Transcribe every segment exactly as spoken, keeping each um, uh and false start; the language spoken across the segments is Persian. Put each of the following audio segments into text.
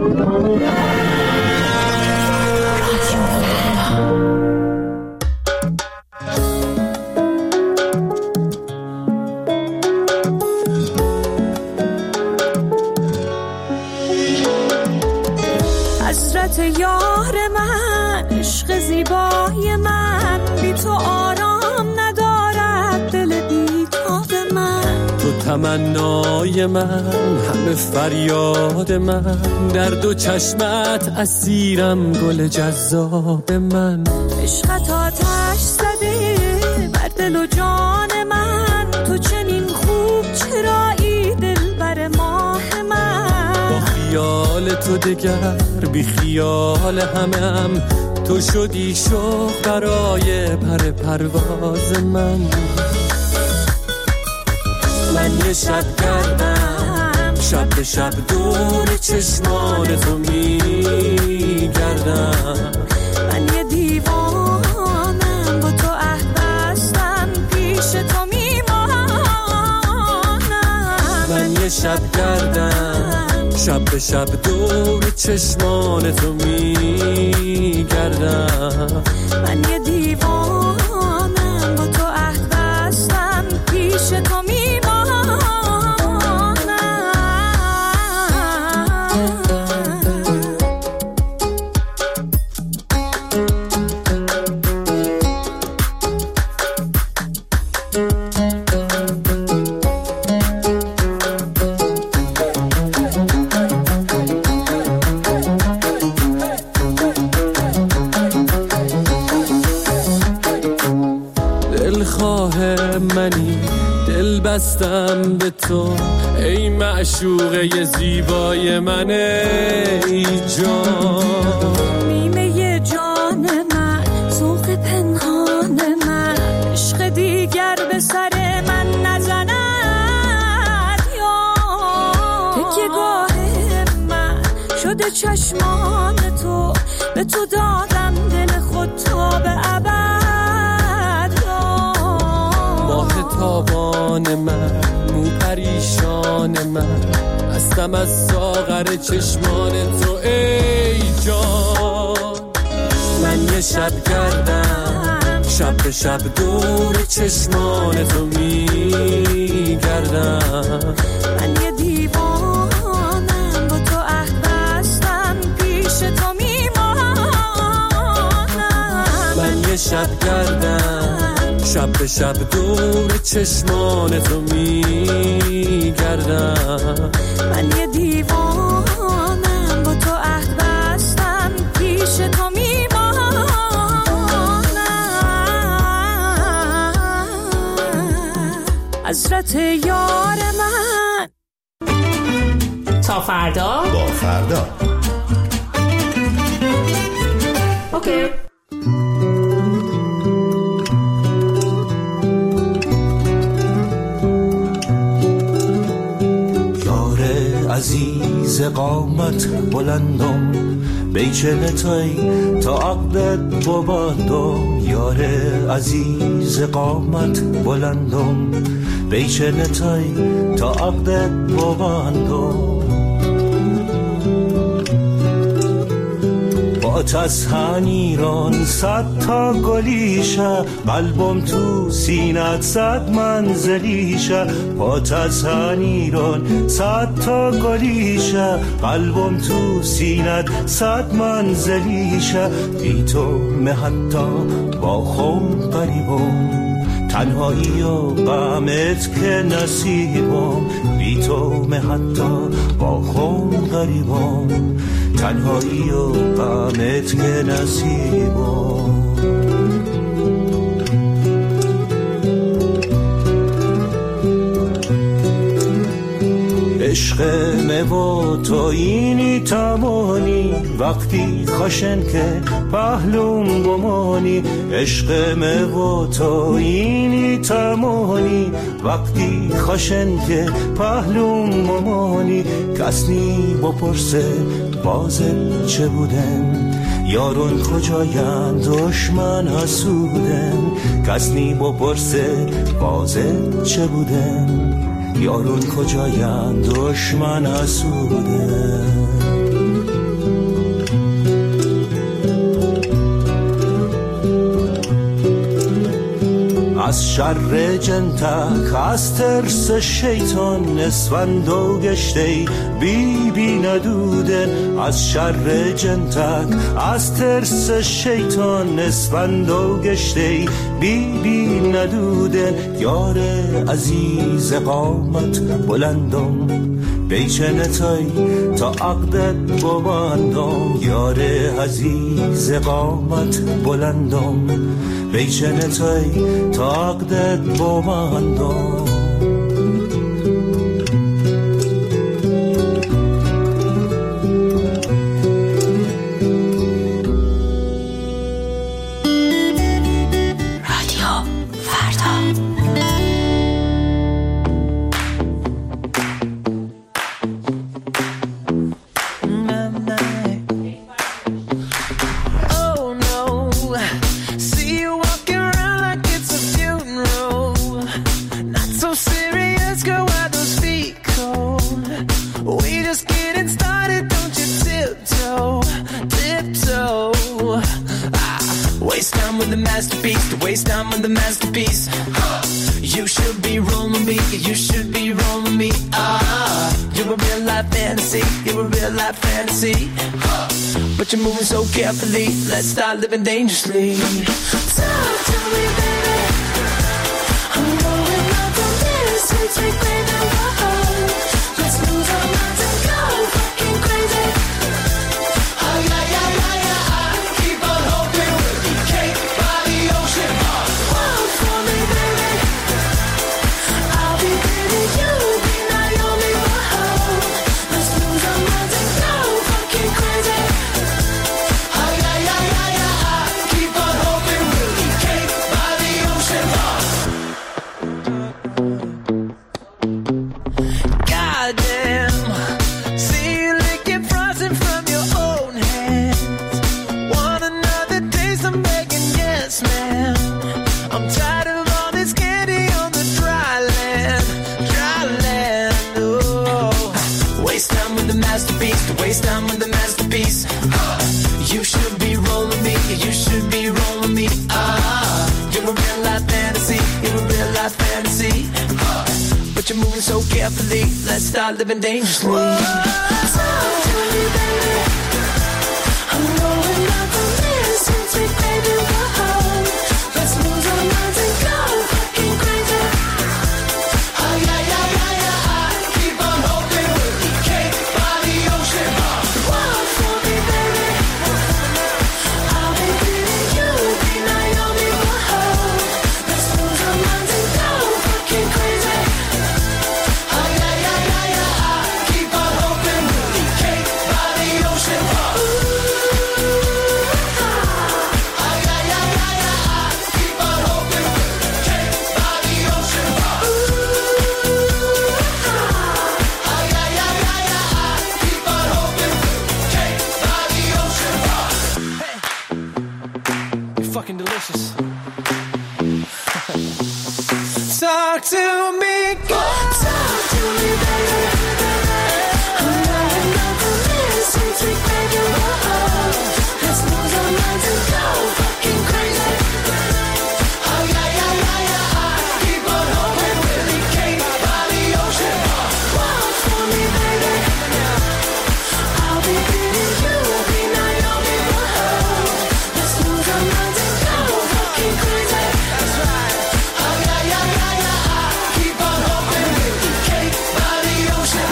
حسرت یار من، عشق زیبای من، بی تو آرام ندارد دل بیتاب من. تو تمنای من، همه فریاد من، در دو چشمت اسیرم گل جذاب من. عشقت آتش زده بر دل و جان من، تو چنین خوب چرایی دل بر ماه من. با خیال تو دگر بی خیال همم، تو شدی شوق برای پر پرواز من. من یه شب گردم، شب به شب دور چشمان تو می گردم. من یه دیوانم، با تو عهد بستم، پیش تو می مانم. من یه شب گردم، شب به شب دور چشمان تو می گردم. من یه دیوانم، با تو عهد بستم، پیش تو می منی دل بستم به تو، ای معشوقه زیبای من، ای جان. نیمه جان من، ذوق پنهان من، عشق دیگر به سر من نزند یا. تکیه گاه من شده چشمان تو، به تو دادم دل خود تا به ابد. تابان من، مو پریشان من، هستم از ساغر چشمان تو ای جان. من یه شب گردم، شب به شب دور چشمان تو می گردم. من یه دیوانم، با تو عهد بستم، پیش تو می مانم. من یه شب گردم، شب به شب دور چشمان تو می گردم. من یه دیوانم، با تو عهد بستم، پیش تو می مانم. حسرت یار من. تا فردا با فردا. اوکی. عزیز قامت بلندم، بیچل توی تا عقدت ببندم. یار عزیز قامت بلندم، بیچل توی تا عقدت ببندم. با تسهنیران صد تا گلیشه، قلبم تو سینت صد منزلیشه. با تسهنیران صد تا گلیشه، قلبم تو سینت صد منزلیشه. بی تو من حتی با خود قریبم، تنهایی و غمت که نصیبم. بی تو من حتی با خود قریبم، تنهایی و غمت که نصیبم. عشق و تو اینی تمانی، وقتی خشن که پهلوم گمانی. عشق و تو اینی تمانی، وقتی خشن که پهلوم گمانی. کسنی بپرسه بازل چه بودن، یارون کجاین دشمن حسودن. کسنی بپرسه بازل چه بودن، یارون کجاین دشمن حسودن. از شر جنتک از ترس شیطان اسفند و گشته بی بی ندودن از شر جنتک از ترس شیطان اسفند و گشته بی بی ندودن یار عزیز قامت بلندم بیچنتای تا عقدت ببندم یار عزیز قامت بلندم بیچنتای تا عقدت ببندم But you're moving so carefully. Let's start living dangerously. Talk to me, baby. I'm going up on this. We take baby home. Let's lose our minds and go fucking crazy. Oh yeah, yeah, yeah, yeah. I keep on hoping we'll be cake by the ocean. Walk for me, baby. I'll be baby, you'll be Naomi. Whoa. Let's lose our minds and go fucking crazy. Waste time with the masterpiece. Uh, you should be rolling me. You should be rolling me. Ah, you're a real life fantasy. You're a real life fantasy. Uh, but you're moving so carefully. Let's start living dangerously. Whoa, talk to me, baby. I'm rolling up on this and take baby home. Let's lose our minds and go fucking crazy. Oh yeah, yeah, yeah, yeah. I keep on hoping we'll be cake by the ocean. Walk for me, baby. I'll be baby, you'll be Naomi. Whoa. Let's lose our minds and go fucking crazy. Oh yeah, yeah, yeah, yeah. I keep on hoping we'll be cake by the ocean. Ooh, oh yeah, yeah, yeah, yeah. I keep on hoping we'll be cake by the ocean. Ooh, oh yeah, yeah, yeah, yeah. I keep on hoping we'll be cake by the ocean. Hey, you're fucking delicious. Talk to me, girl. Talk to me, baby. I'm rolling up on this and take baby home. Let's lose our minds and go fucking crazy. Oh yeah, yeah, yeah, yeah. I keep on hoping we'll be cake by the ocean. Walk for me, baby. I'll be baby, you'll be Naomi. Whoa. Let's lose our minds and go fucking crazy. That's right. Oh yeah, yeah, yeah, yeah. I keep on hoping we'll be cake by the ocean.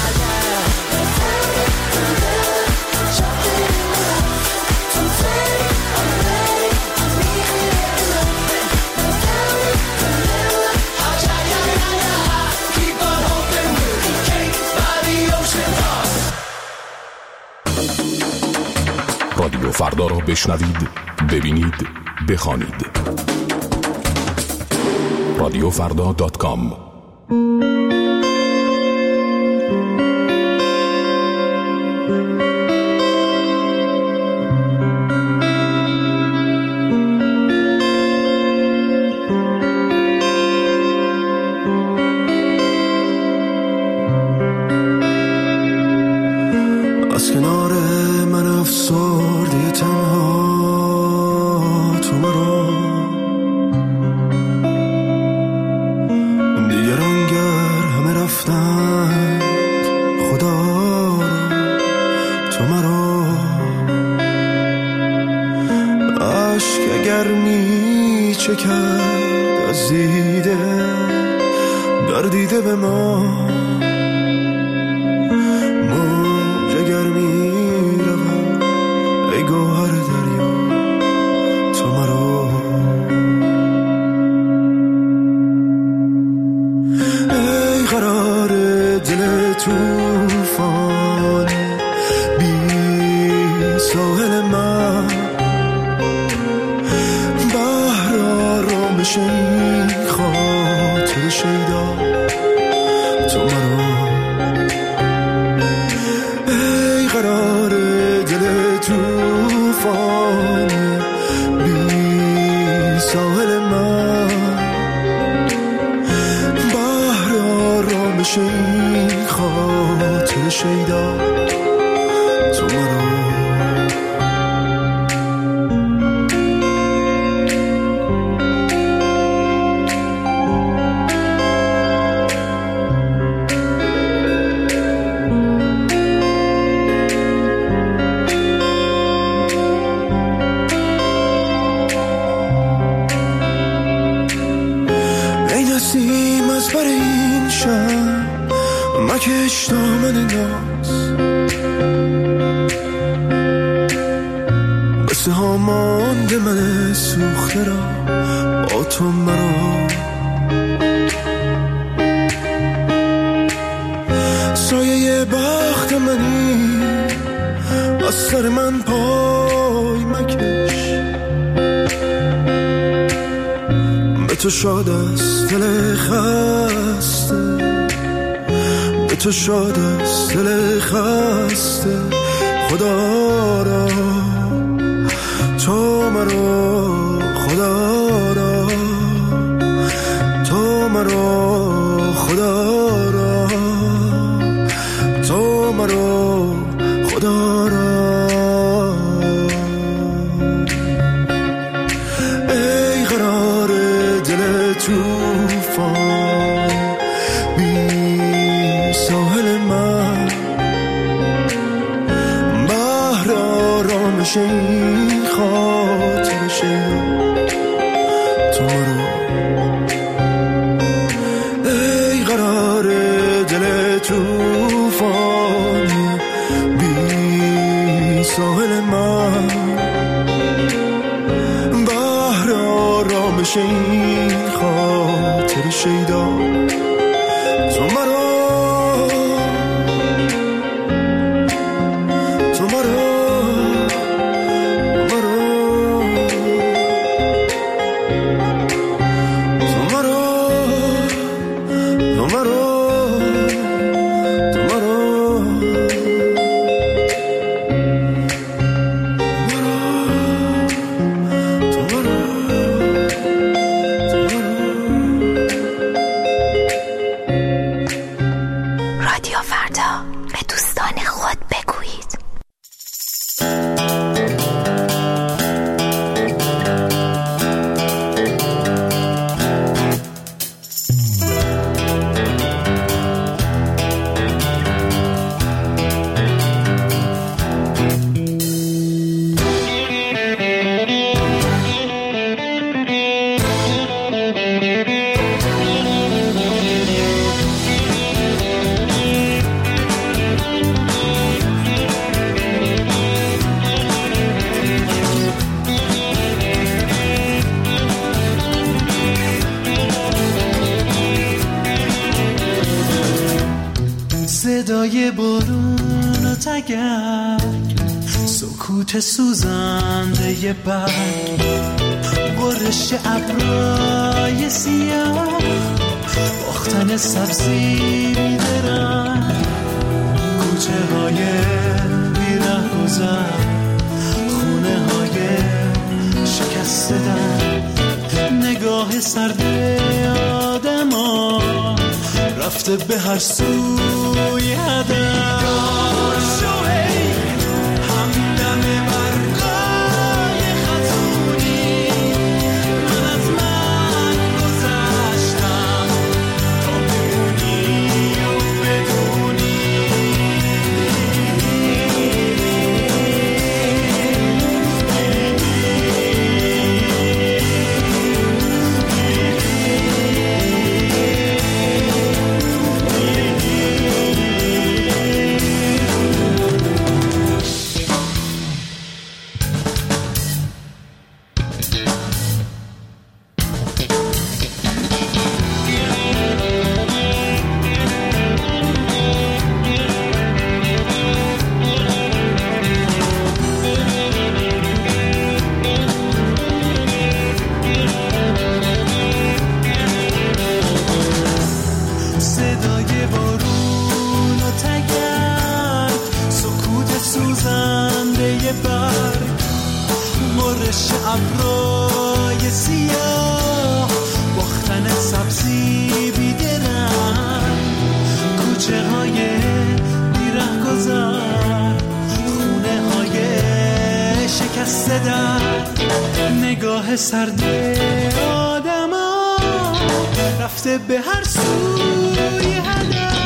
رادیو فردا را بشنوید، ببینید، بخوانید. رادیو فردا دات کام. از کنار من افسردی تنها تو مرا چه کرد از دیده گردیده به ما موج اگر می روم ای گوهر دریا تو مرا ای قرار دل توفان بی ساحل من بحر آرامش این خاطر شیدا تو مرا ای قرار دل توفان بی ساحل من بحر آرامش این خاطر شیدا تو مرا مکش دامن ناز قصه ها مانده من سوخته را با تو مرا سایه بخت منی از سر من پای مکش به تو شاد است دل خسته تو شاد است دل خسته خدا را تو مرا خدا را تو مرا خدا را تو مرا خدا را ای قرار دل توفان ساحل من بحر آرامش این خاطر شیدا تو مرا ای قرار دل توفان بی ساحل من بحر آرامش این خاطر شیدا تو مرا صدای بارون و تگرگ سکوت سوزنده برگ برش ابرای سیاه باختن سبزی بیدرن کوچه های بیره گذر خونه های شکسته در نگاه سرد آدم ها رفته به هر سوی هدف همدم برقای خطونی من از من گذشتم تا بمونی و بدونی روی برگ، مرش ابرای سیاه، باختن سبزی بیدرن، کوچه های بیره گذر، خونه های شکسته در، نگاه سرد آدم ها رفته به هر سوی هدف.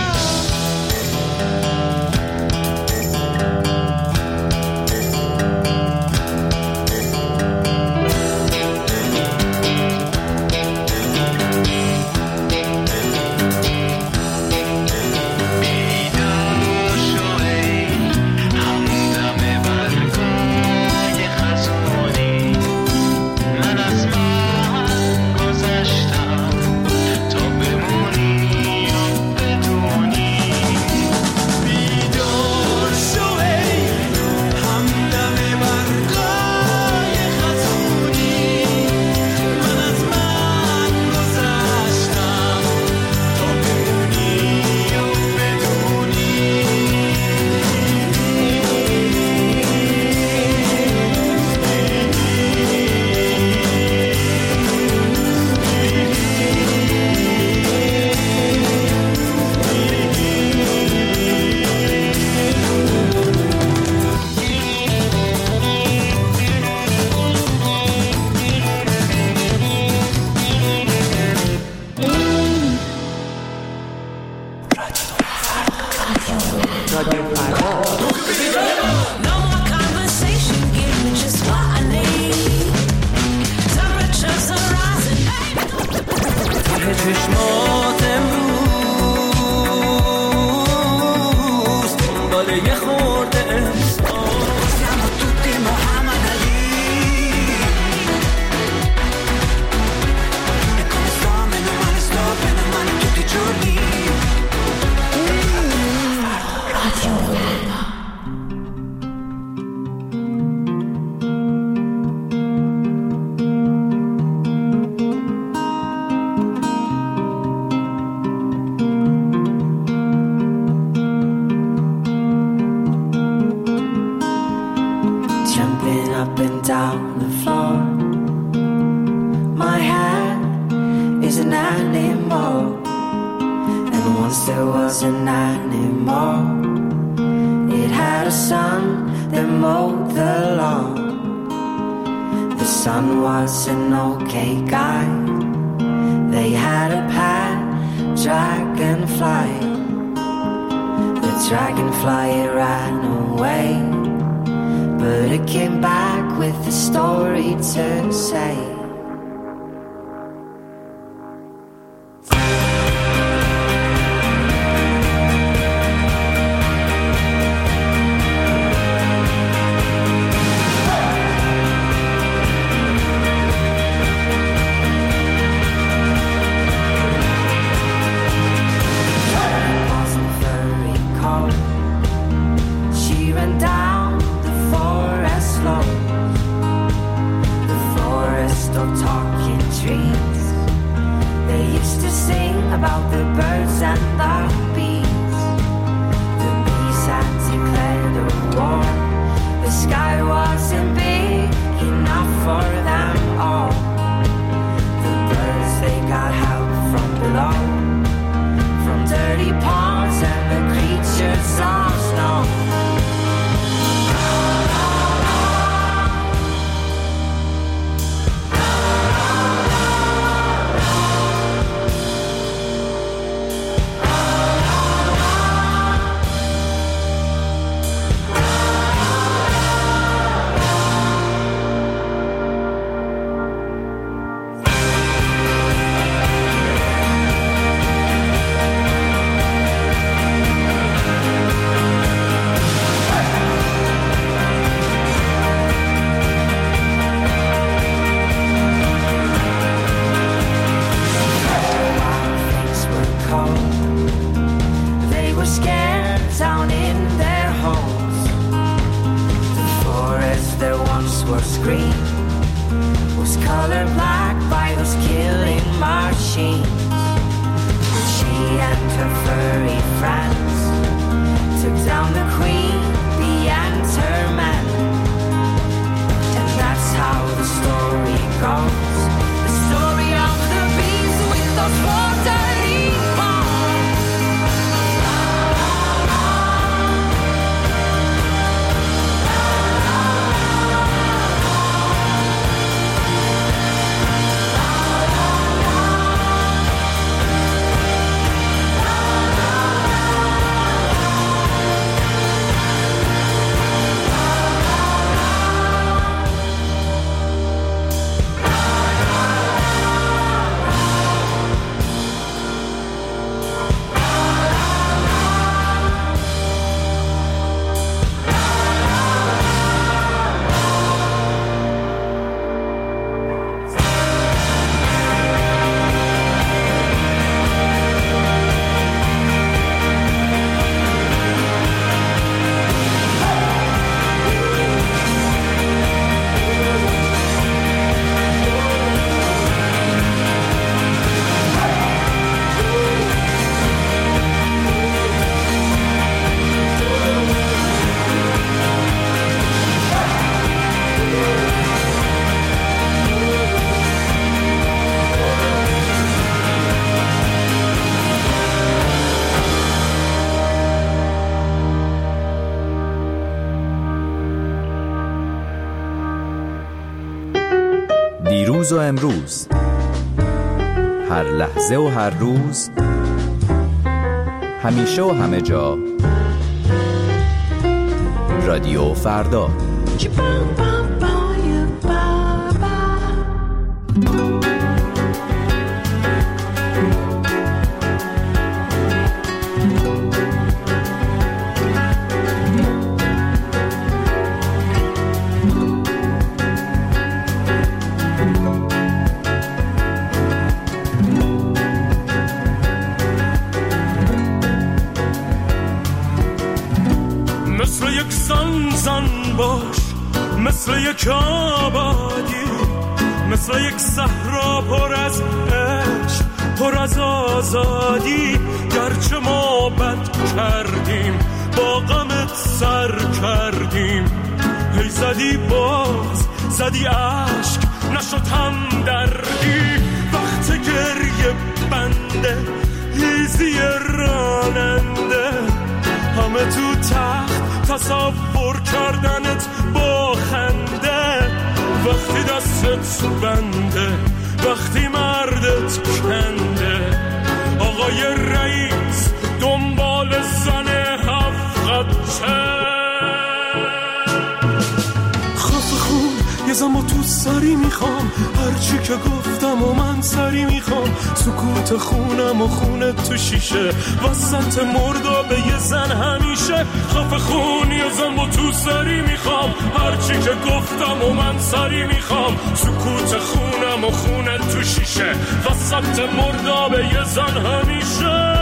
friends took down the queen, the ant her men. دیروز و امروز، هر لحظه و هر روز، همیشه و همه جا. رادیو فردا. مثل یک آبادی، مثل یک صحرا پر از عشق، پر از آزادی. گرچه ما بد کردیم، با غمت سر کردیم. هی زدی باز، زدی عشق، نشد هم دردی. وقت گریه بنده، هیزی راننده، همه تو تخت تصور کردنت با خنده. وقتی دستت بنده، وقتی مردت کنده. آقای رئیس دنبال زن هفت یه زمان تو سری میخوام، هرچی که گفتم و من سری میخوام. سکوت خونم و خونه تو شیشه، وسط مردابه یه زن همیشه. خفه خون یه زمان تو سری میخوام، هرچی که گفتم و من سری میخوام. سکوت خونم و خونه تو شیشه، وسط مردابه یه زن همیشه.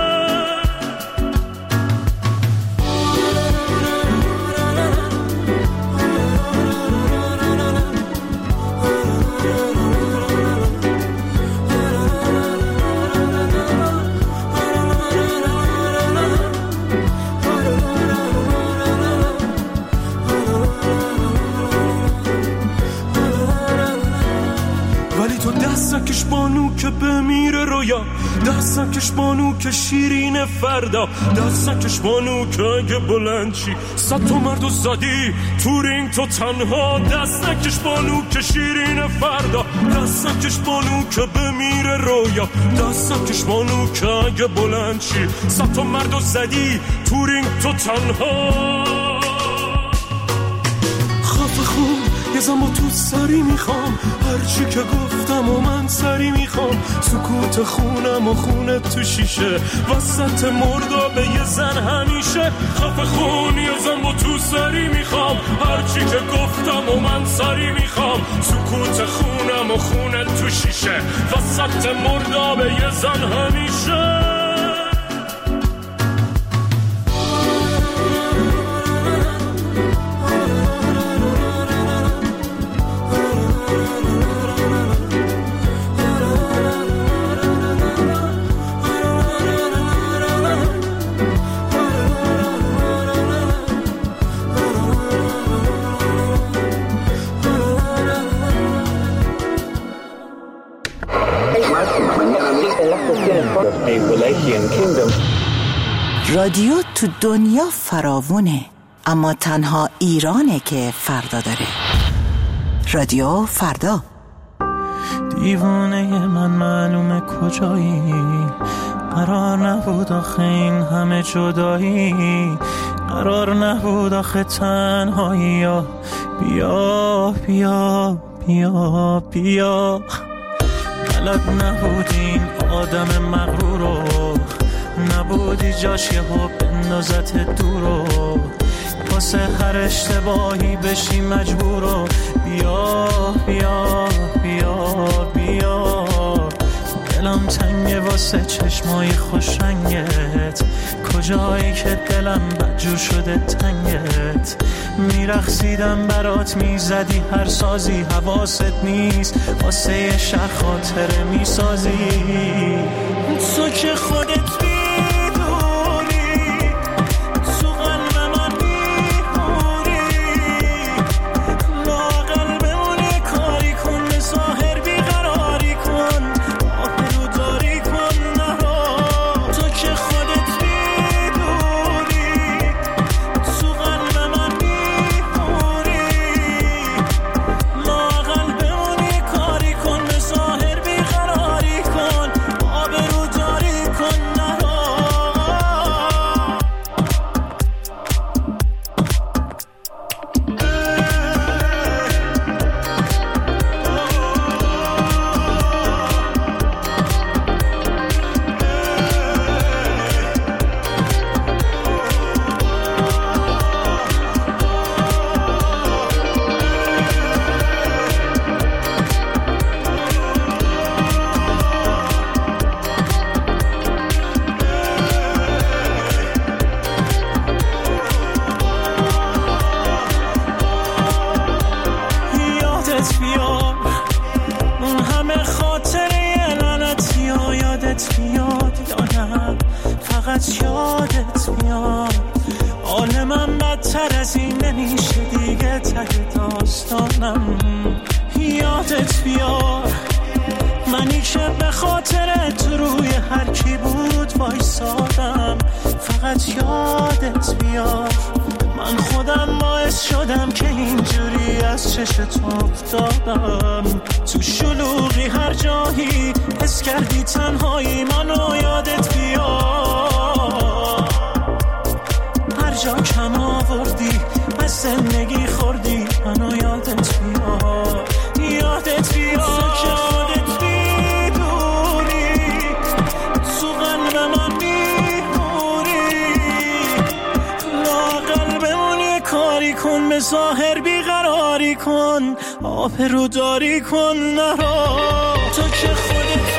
دستکش بانو که بمیره رویا، دستکش بانو که شیرین فردا، دستکش بانو که اگه بلند چی صد تا مردو زدی تو رینگ تو تنها. دستکش بانو که شیرین فردا، دستکش بانو که بمیره رویا، دستکش بانو که اگه بلند چی صد تا مردو زدی تو رینگ تو تنها. خفه خون یه زمان تو سری میخوام، هرچی که گفتم و من سری میخوام. سکوت خونم و خونه تو شیشه، وسط مردابه یه زن همیشه. خفه خون یه زمان تو سری میخوام، هرچی که گفتم و من سری میخوام. سکوت خونم و خونه تو شیشه، وسط مردابه یه زن همیشه. رادیو تو دنیا فراوونه، اما تنها ایرانه که فردا داره. رادیو فردا. دیوانه من معلومه کجایی، قرار نبود آخه این همه جدایی، قرار نبود آخه تنهایی. بیا بیا بیا بیا، بلد نبود این آدم مغرورو، نبودی جاش یه ها بندازت دورو، واسه هر اشتباهی بشی مجبورو. بیا بیا بیا بیا، دلم تنگه واسه چشمای خوش رنگت، کجایی که دلم بدجور شده تنگت. میرقصیدم برات میزدی هر سازی، حواست نیست واسه یه شهر خاطره میسازی. تو که خودت میدونی تو قلب من میمونی، لااقل بمونی کاری کن، به ظاهر بیقراری کن، آهرو داری کن نرا. تو که خودت میدونی تو قلب من میمونی، لااقل بمونی کاری کن، به تر از این نمیشه دیگه ته داستانم. یادت بیار منی که به خاطرت روی هر کی بود وایسادم. فقط یادت بیار من خودم باعث شدم که اینجوری از چشت افتادم. تو شلوغی هر جایی حس کردی تنهایی منو یادت بیار. هر جا کم آوردی از زندگی خوردی منو یادت بیار. یادت بیار که خودت بیدوری تو قلب من بیموری. لاغر بمون یه کاری کن به ظاهر بیقراری کن آب رو داری کن نرا تو که خودت